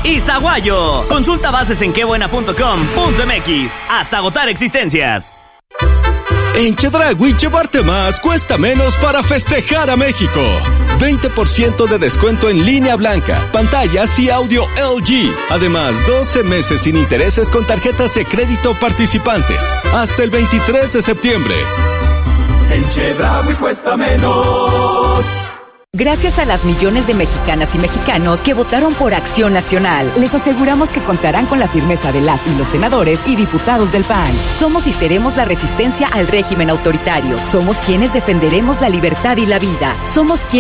y Saguayo. Consulta bases en quebuena.com.mx. Hasta agotar existencias. En Chedraui, llevarte más cuesta menos para festejar a México. 20% de descuento en línea blanca, pantallas y audio LG. Además, 12 meses sin intereses con tarjetas de crédito participantes. Hasta el 23 de septiembre. En Chedraui cuesta menos. Gracias a las millones de mexicanas y mexicanos que votaron por Acción Nacional, les aseguramos que contarán con la firmeza de las y los senadores y diputados del PAN. Somos y seremos la resistencia al régimen autoritario. Somos quienes defenderemos la libertad y la vida. Somos quienes